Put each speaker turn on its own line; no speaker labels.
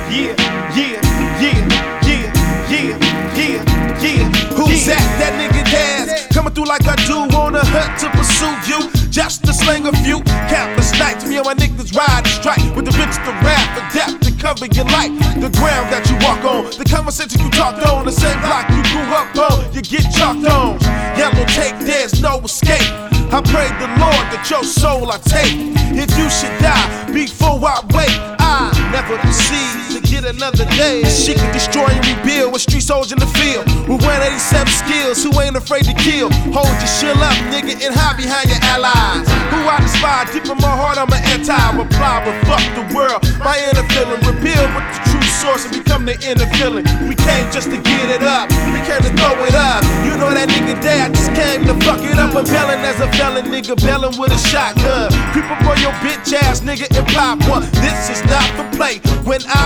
Yeah, yeah, yeah, yeah, yeah, yeah, yeah. Who's that nigga Daz? Coming through like I do on a hunt to pursue you. Just to sling a few countless nights. Me and my niggas ride and strike with the bitch to rap, adapt to cover your life. The ground that you walk on, the conversation you talked on, the same block you grew up on, you get chalked on. Yellow tape, there's no escape. I pray the Lord that your soul I take. If you should die before I wait, I never concede to get another day. She can destroy and rebuild with street soldiers in the field with 187 skills who ain't afraid to kill. Hold your shield up, nigga, and hide behind your allies. Who I despise, deep in my heart, I'm an anti-reply. But fuck the world, my inner feeling. Repeal with the true source and become the inner feeling. We came just to get it up, we came to throw it up. You know that nigga Dad just came to fuck it up. I'm belling as a felon, nigga, belling with a shotgun. Creep up on your bitch ass, nigga, and pop one. This is not for play. When I